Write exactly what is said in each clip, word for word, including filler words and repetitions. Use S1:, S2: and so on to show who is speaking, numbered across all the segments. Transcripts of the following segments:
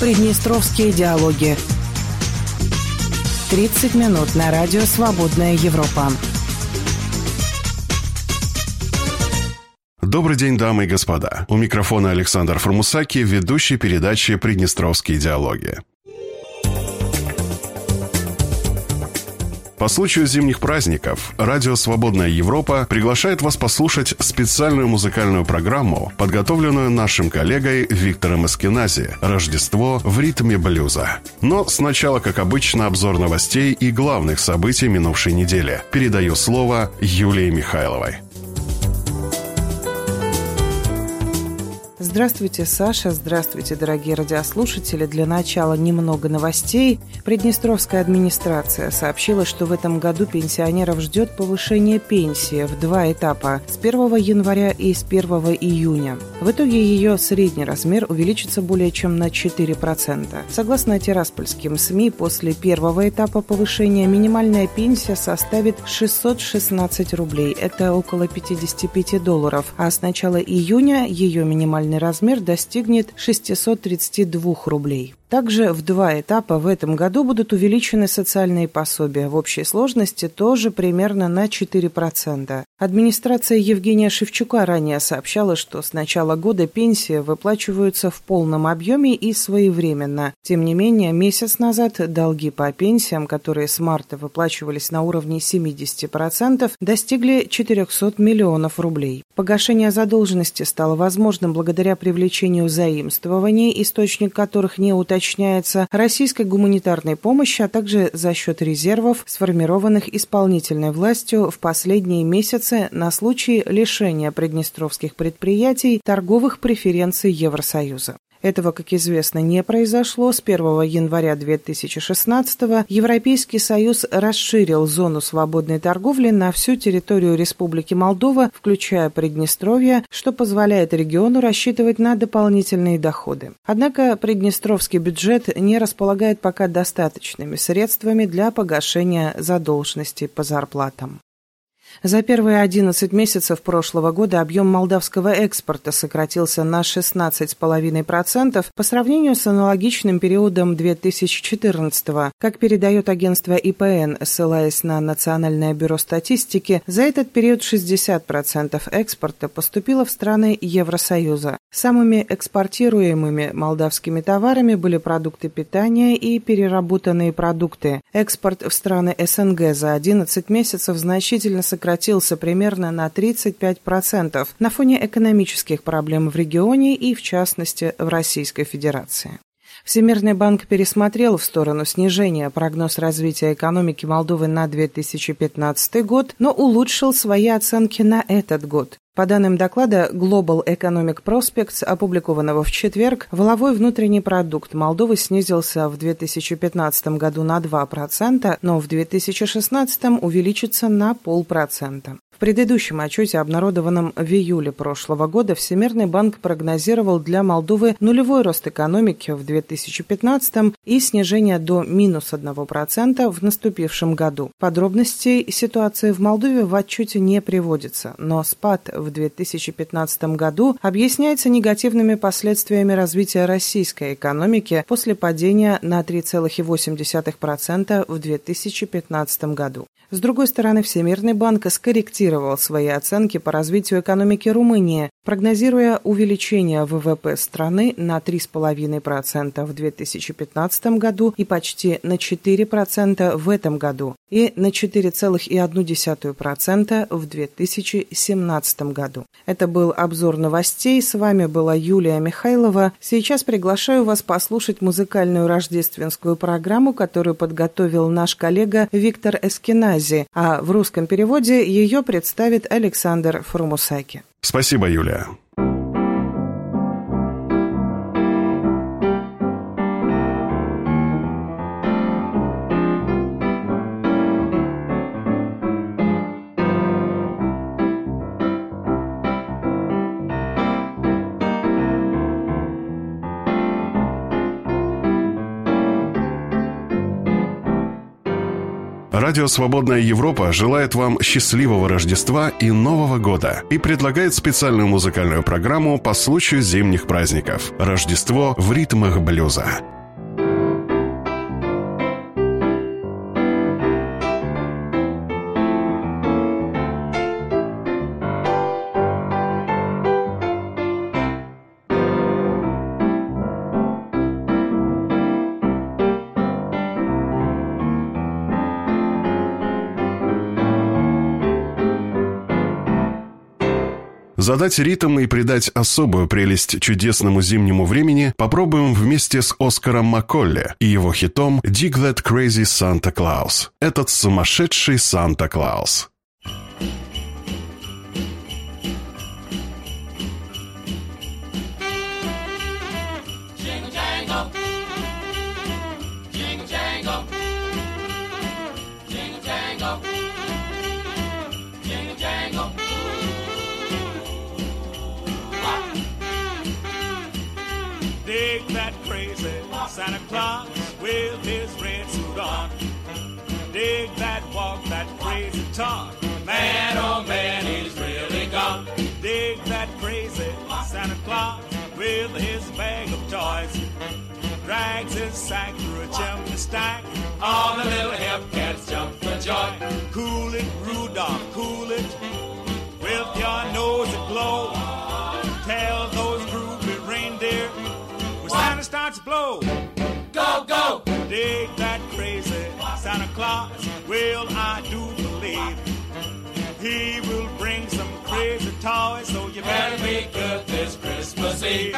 S1: Приднестровские диалоги. тридцать минут на радио «Свободная Европа».
S2: Добрый день, дамы и господа. У микрофона Александр Формусаки, ведущий передачи «Приднестровские диалоги». По случаю зимних праздников радио «Свободная Европа» приглашает вас послушать специальную музыкальную программу, подготовленную нашим коллегой Виктором Эскинази «Рождество в ритме блюза». Но сначала, как обычно, обзор новостей и главных событий минувшей недели. Передаю слово Юлии Михайловой.
S1: Здравствуйте, Саша. Здравствуйте, дорогие радиослушатели. Для начала немного новостей. Приднестровская администрация сообщила, что в этом году пенсионеров ждет повышение пенсии в два этапа – с первого января и с первого июня. В итоге ее средний размер увеличится более чем на четыре процента. Согласно тираспольским СМИ, после первого этапа повышения минимальная пенсия составит шестьсот шестнадцать рублей. Это около пятьдесят пять долларов. А с начала июня ее минимальный размер достигнет шестьсот тридцать два рублей. Также в два этапа в этом году будут увеличены социальные пособия. В общей сложности тоже примерно на четыре процента. Администрация Евгения Шевчука ранее сообщала, что с начала года пенсии выплачиваются в полном объеме и своевременно. Тем не менее, месяц назад долги по пенсиям, которые с марта выплачивались на уровне семьдесят процентов, достигли четыреста миллионов рублей. Погашение задолженности стало возможным благодаря привлечению заимствований, источник которых не уточняется, российской гуманитарной помощи, а также за счет резервов, сформированных исполнительной властью в последние месяцы на случай лишения приднестровских предприятий торговых преференций Евросоюза. Этого, как известно, не произошло. С первого января две тысячи шестнадцатого Европейский Союз расширил зону свободной торговли на всю территорию Республики Молдова, включая Приднестровье, что позволяет региону рассчитывать на дополнительные доходы. Однако приднестровский бюджет не располагает пока достаточными средствами для погашения задолженностей по зарплатам. За первые одиннадцать месяцев прошлого года объем молдавского экспорта сократился на шестнадцать целых пять десятых процента по сравнению с аналогичным периодом две тысячи четырнадцатого. Как передает агентство И Пэ Эн, ссылаясь на Национальное бюро статистики, за этот период шестьдесят процентов экспорта поступило в страны Евросоюза. Самыми экспортируемыми молдавскими товарами были продукты питания и переработанные продукты. Экспорт в страны Эс Эн Гэ за одиннадцать месяцев значительно сократился. сократился примерно на тридцать пять процентов на фоне экономических проблем в регионе и, в частности, в Российской Федерации. Всемирный банк пересмотрел в сторону снижения прогноз развития экономики Молдовы на две тысячи пятнадцатый год, но улучшил свои оценки на этот год. По данным доклада Global Economic Prospects, опубликованного в четверг, валовой внутренний продукт Молдовы снизился в две тысячи пятнадцатом году на два процента, но в две тысячи шестнадцатом увеличится на полпроцента. В предыдущем отчете, обнародованном в июле прошлого года, Всемирный банк прогнозировал для Молдовы нулевой рост экономики в две тысячи пятнадцатом и снижение до минус одного процента в наступившем году. Подробностей ситуации в Молдове в отчете не приводится, но спад в две тысячи пятнадцатом году объясняется негативными последствиями развития российской экономики после падения на три целых восемь десятых процента в две тысячи пятнадцатом году. С другой стороны, Всемирный банк скорректировал свои оценки по развитию экономики Румынии, прогнозируя увеличение вэ вэ пэ страны на три целых пять десятых процента в две тысячи пятнадцатом году и почти на четыре процента в этом году, и на четыре целых одну десятую процента в две тысячи семнадцатом году. Это был обзор новостей. С вами была Юлия Михайлова. Сейчас приглашаю вас послушать музыкальную рождественскую программу, которую подготовил наш коллега Виктор Эскинази, а в русском переводе ее представит Александр Формусаки.
S2: Спасибо, Юлия. Радио «Свободная Европа» желает вам счастливого Рождества и Нового года и предлагает специальную музыкальную программу по случаю зимних праздников «Рождество в ритмах блюза». Задать ритм и придать особую прелесть чудесному зимнему времени попробуем вместе с Оскаром Макколли и его хитом «Dig That Crazy Santa Claus». Этот сумасшедший Санта-Клаус.
S3: Dig that crazy Santa Claus with his red suit on. Dig that walk, that crazy talk. Man, oh man, he's really gone. Dig that crazy Santa Claus with his bag of toys. Drags his sack through a chimney stack. All the little hip cats jump for joy. Cool it, Rudolph, cool it. With your nose aglow. Tell those groovy reindeer when Santa starts to blow. Go, go! Dig that crazy Santa Claus. Well, I do believe he will bring some crazy toys, so you better be good this Christmas Eve.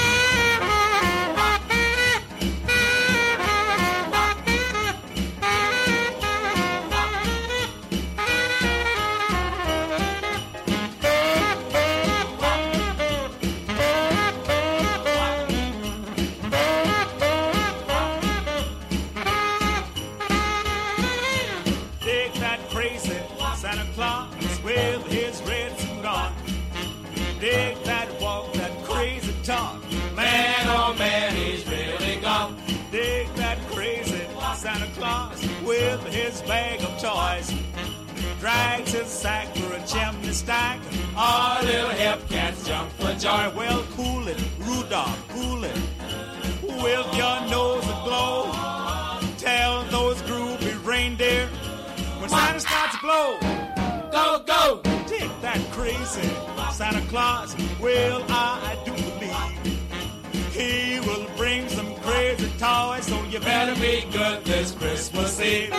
S3: With his red suit on. Dig that walk, that crazy talk. Man, oh man, he's really gone. Dig that crazy Santa Claus with his bag of toys. Drags his sack through a chimney stack. All little hip cats jump for joy. Well, cool it, Rudolph, cool it. With your nose aglow. Tell those groovy reindeer when Santa starts to blow. Go, go! Dig that crazy Santa Claus. Well, I do believe he will bring some crazy toys, so you better be good this Christmas Eve.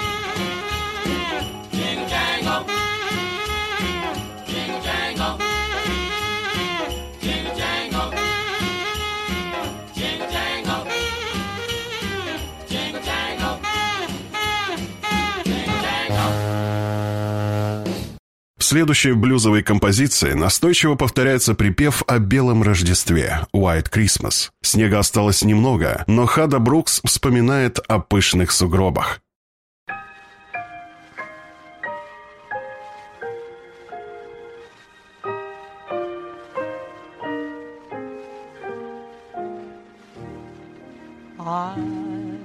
S3: Jingle jangle, jingle jangle, jingle jangle, jingle jangle, jingle jangle, jingle jangle.
S2: В следующей блюзовой композиции настойчиво повторяется припев о белом Рождестве «White Christmas». Снега осталось немного, но Хада Брукс вспоминает о пышных сугробах.
S4: I'm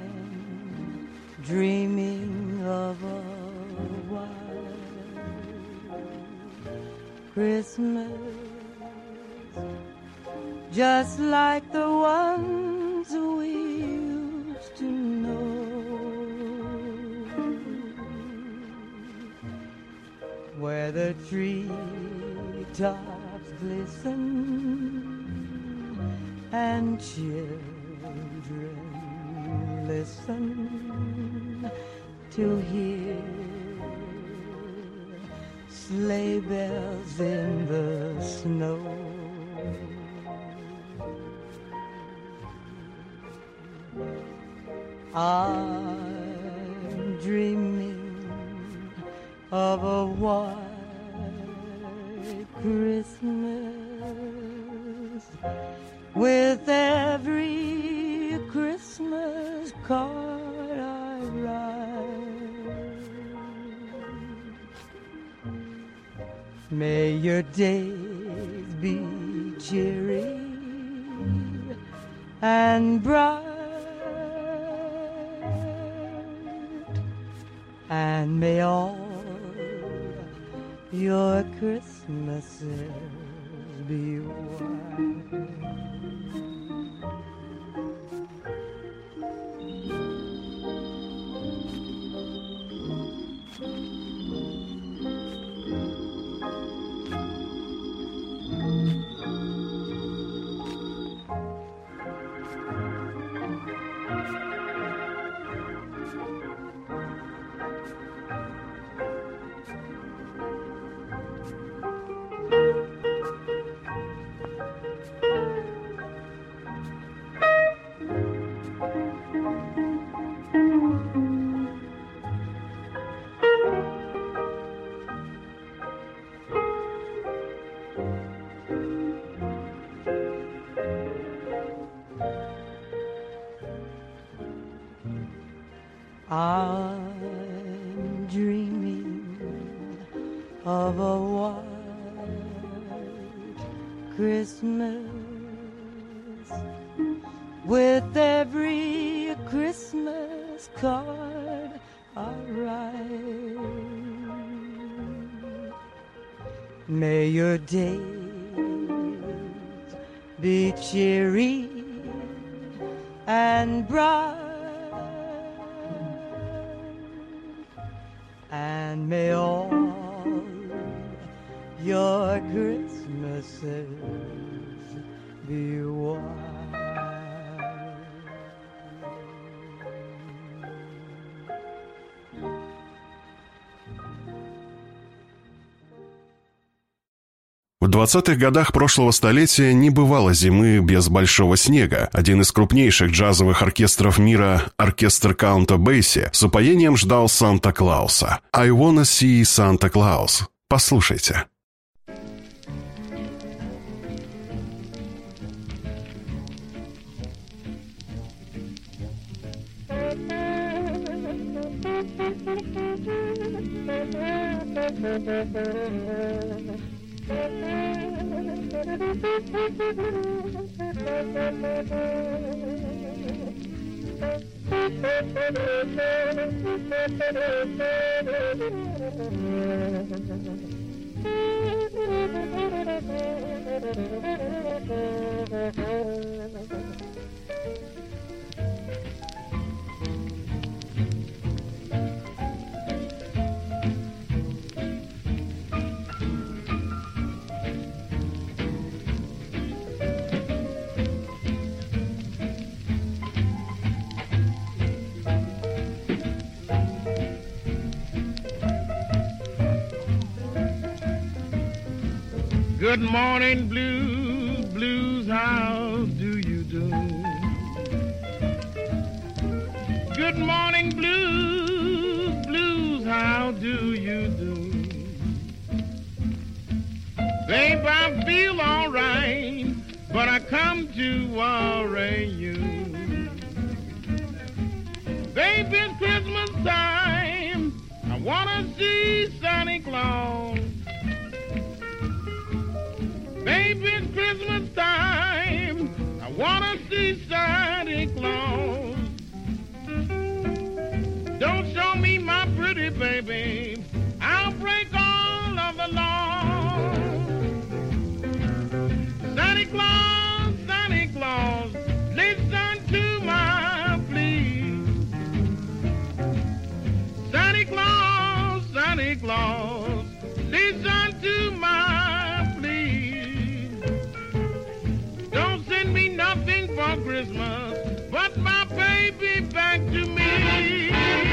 S4: dreaming of a Christmas, just like the ones we used to know, where the treetops glisten and children listen to hear sleigh bells in the snow. I'm dreaming of a white Christmas with every Christmas card I write. May your days be cheery and bright, and may all your Christmases be white. I'm dreaming of a white Christmas. With every Christmas card I write, may your days be cheery and bright, and may all your Christmases be white.
S2: В двадцатых годах прошлого столетия не бывало зимы без большого снега. Один из крупнейших джазовых оркестров мира, оркестр Каунта Бейси, с упоением ждал Санта-Клауса. «I wanna see Santa Claus». Послушайте.
S5: Good morning, blues, blues, how do you do? Good morning, blues, blues, how do you do? Babe, I feel all right, but I come to worry you. Babe, it's Christmas time, I wanna see Santa Claus. Baby, it's Christmas time, I wanna see Santa Claus. Don't show me my pretty baby, I'll break all of the law. Santa Claus, Santa Claus, listen to my plea. Santa Claus, Santa Claus, listen to my for Christmas, but my baby back to me.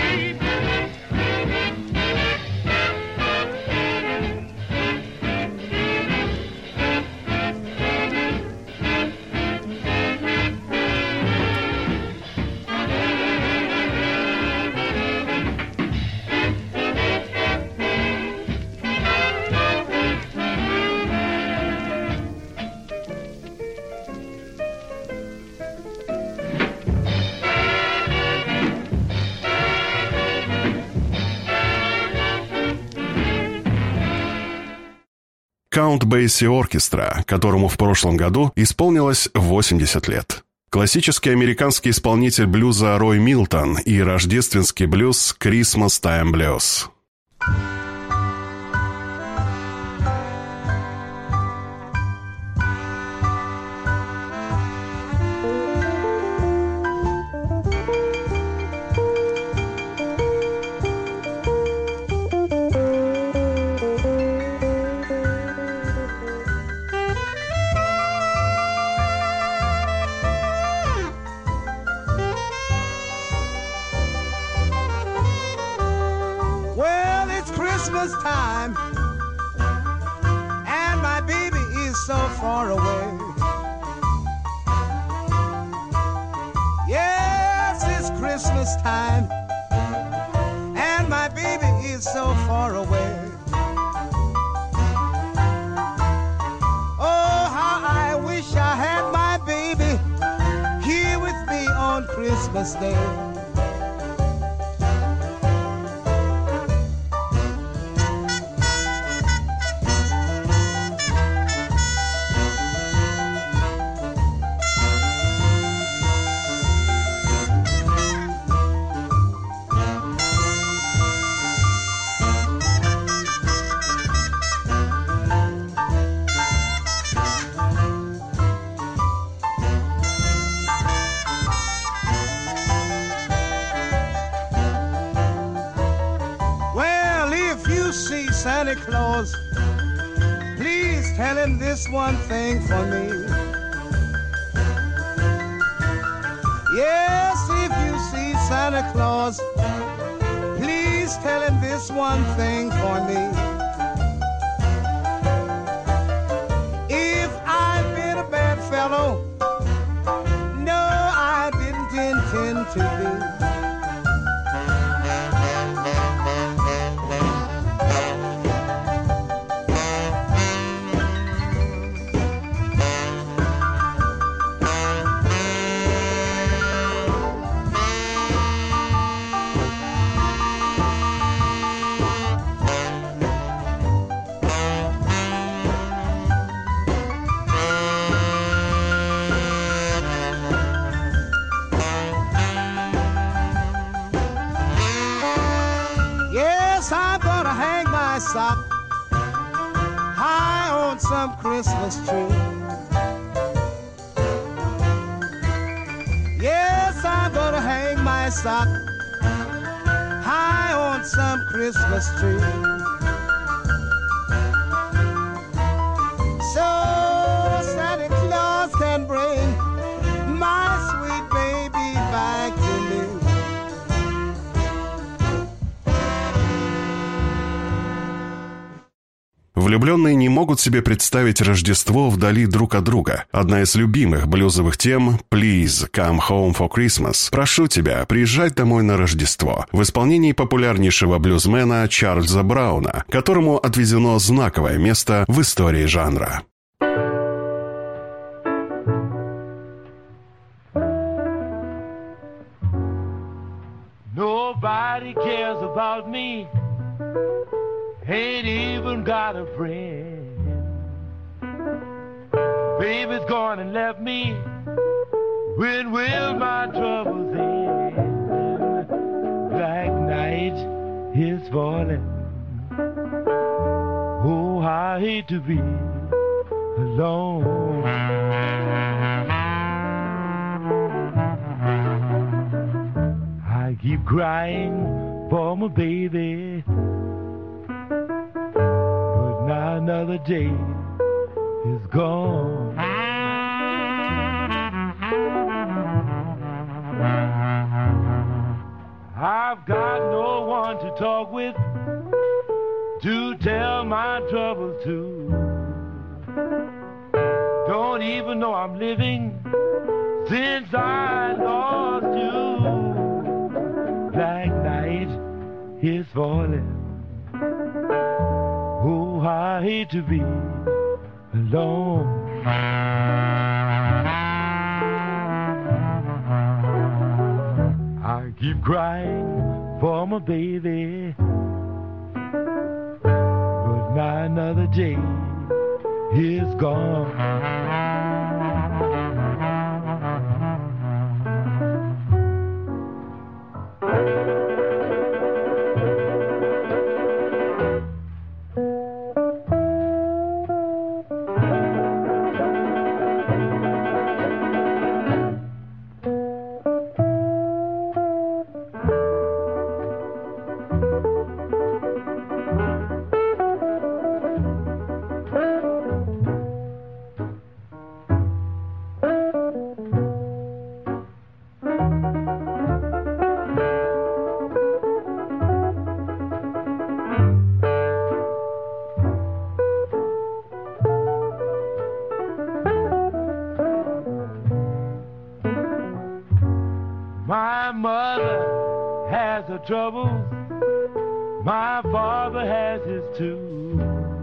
S2: Count Basie Orchestra, которому в прошлом году исполнилось восемьдесят лет. Классический американский исполнитель блюза Рой Милтон и рождественский блюз Christmas Time Blues.
S6: Christmas time, and my baby is so far away. Yes, it's Christmas time, and my baby is so far away. Oh, how I wish I had my baby here with me on Christmas Day. Santa Claus, please tell him this one thing for me. Yes, if you see Santa Claus, please tell him this one thing for me. If I've been a bad fellow, no, I didn't intend to be. Sock high on some Christmas tree. Yes, I'm gonna hang my sock high on some Christmas tree. So Santa Claus can bring my sweet baby back to me.
S2: Влюбленные не могут себе представить Рождество вдали друг от друга. Одна из любимых блюзовых тем «Please come home for Christmas» «Прошу тебя, приезжай домой на Рождество» в исполнении популярнейшего блюзмена Чарльза Брауна, которому отведено знаковое место в истории жанра.
S7: Nobody cares about me. Ain't even got a friend. Baby's gone and left me. When will my troubles end? Black night is falling. Oh, I hate to be alone. I keep crying for my baby. Now another day is gone. I've got no one to talk with, to tell my troubles to. Don't even know I'm living since I lost you. Black night is falling. Oh, I hate to be alone. I keep crying for my baby, but now another day is gone. My mother has her troubles, my father has his too.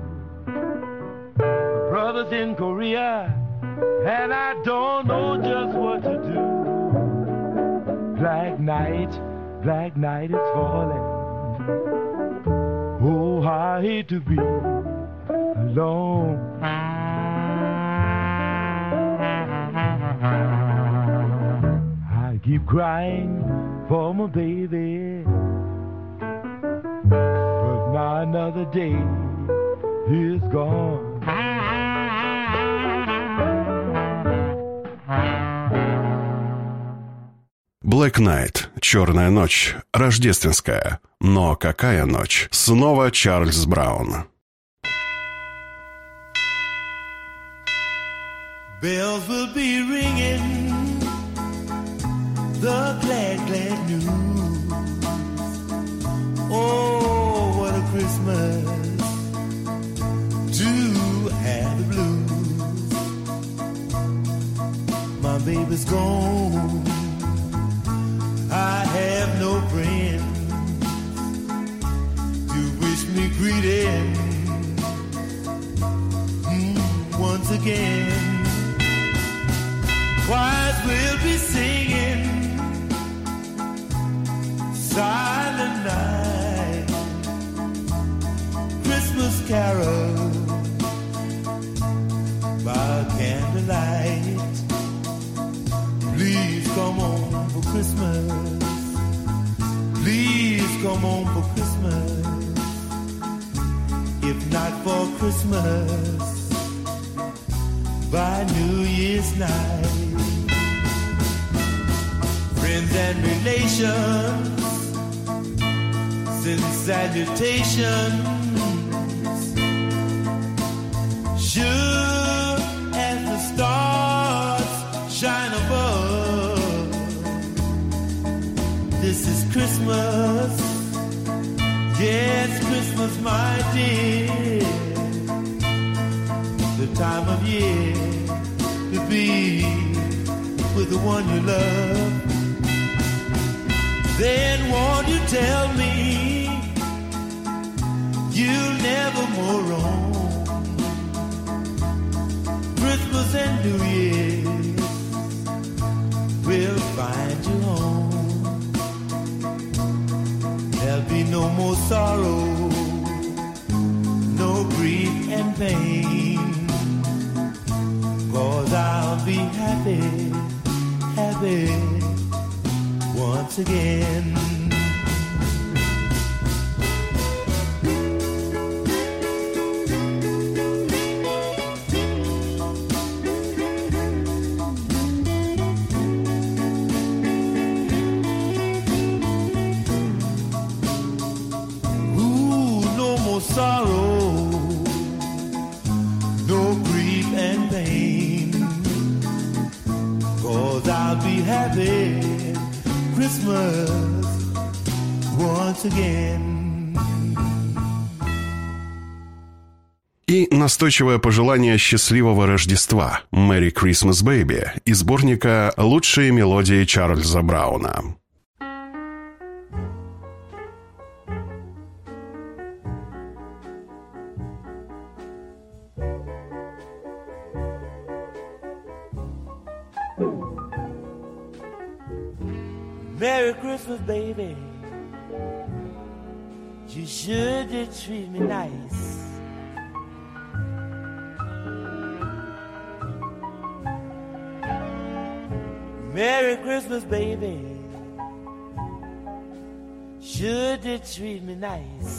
S7: My brother's in Korea, and I don't know just what to do. Black night, black night is falling. Oh, I hate to be alone. I keep crying for my baby, but now another day is gone.
S2: Black Night, черная ночь, рождественская. Но какая ночь? Снова Чарльз Браун.
S8: bells will be ringing the glad, glad news. Oh, what a Christmas to have the blues. My baby's gone, I have no friends to wish me greeting mm, once again. Choirs will be singing Silent Night, Christmas carol by candlelight. Please come on for Christmas. Please come on for Christmas. If not for Christmas, by New Year's night. Friends and relations send salutations, sure as the stars shine above. This is Christmas, yes, Christmas, my dear, the time of year to be with the one you love. Then won't you tell me you'll never more roam Christmas and New Year's will find you home. There'll be no more sorrow, no grief and pain, 'cause I'll be happy, happy once again. Ooh, no more sorrow, no grief and pain, 'cause I'll be happy Christmas once again.
S2: И настойчивое пожелание счастливого Рождества «Merry Christmas, Baby» из сборника «Лучшие мелодии Чарльза Брауна».
S8: Merry Christmas, baby. You sure did treat me nice. Merry Christmas, baby. Sure did treat me nice.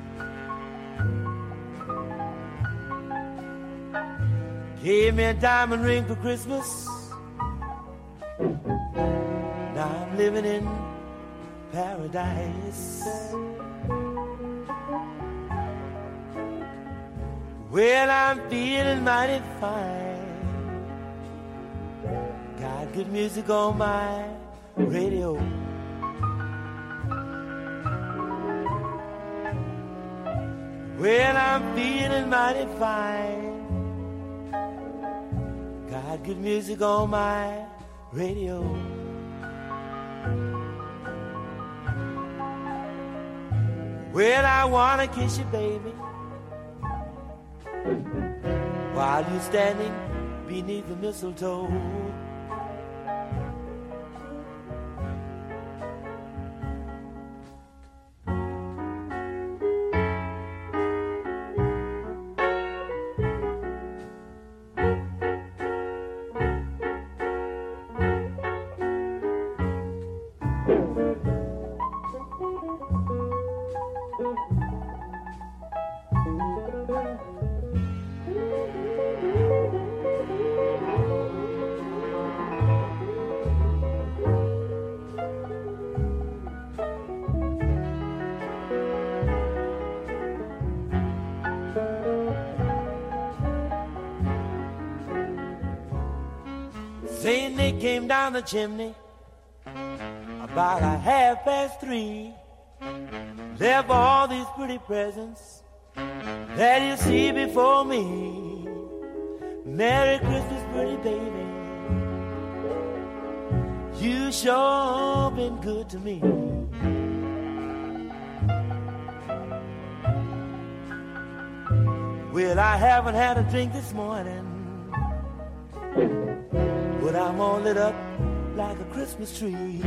S8: Gave me a diamond ring for Christmas. Now I'm living in paradise. Well, I'm feeling mighty fine. Got good music on my radio. Well, I'm feeling mighty fine. Got good music on my radio. Well, I wanna kiss you, baby, while you're standing beneath the mistletoe.
S9: Saint Nick came down the chimney about a half past three. There for all these pretty presents that you see before me. Merry Christmas, pretty baby. You sure been good to me. Well, I haven't had a drink this morning, but I'm all lit up like a Christmas tree.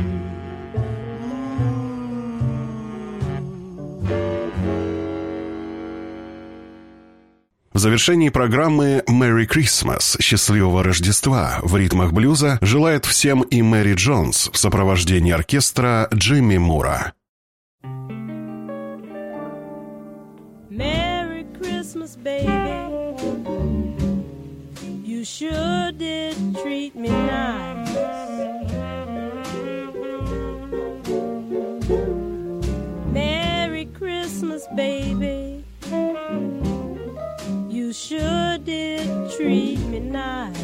S2: В завершении программы «Merry Christmas» «Счастливого Рождества» в ритмах блюза желает всем и Мэри Джонс в сопровождении оркестра Джимми Мура.
S10: Merry Christmas, baby. You sure did treat me nice. Merry Christmas, baby. You sure did treat me nice.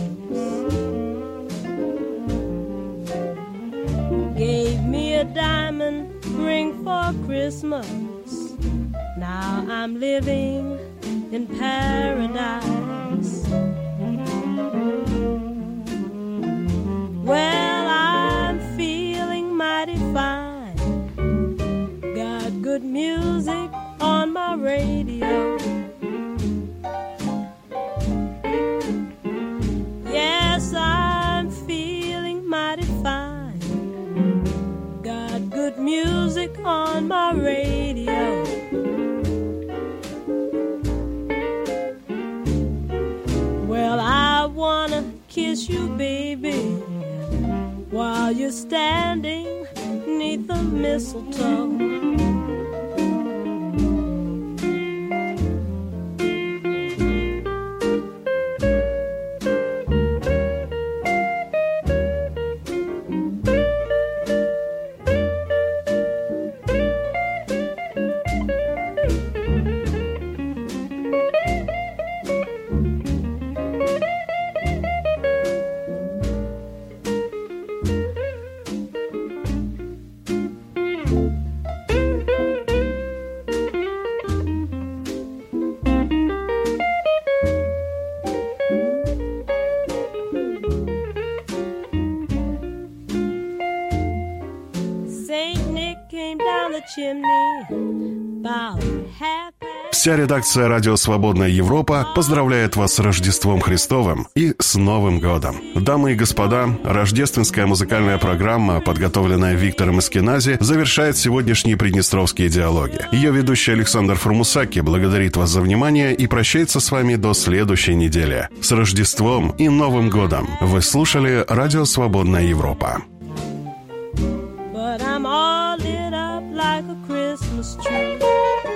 S10: Gave me a diamond ring for Christmas. Now I'm living in paradise. Well, I'm feeling mighty fine. Got good music on my radio. Yes, I'm feeling mighty fine. Got good music on my radio. Well, I wanna kiss you, baby, while you're standing neath the mistletoe.
S2: Вся редакция «Радио Свободная Европа» поздравляет вас с Рождеством Христовым и с Новым годом. Дамы и господа, рождественская музыкальная программа, подготовленная Виктором Эскинази, завершает сегодняшние приднестровские диалоги. Ее ведущий Александр Формусаки благодарит вас за внимание и прощается с вами до следующей недели. С Рождеством и Новым годом! Вы слушали «Радио Свободная Европа».
S10: But I'm all lit up like a Christmas tree.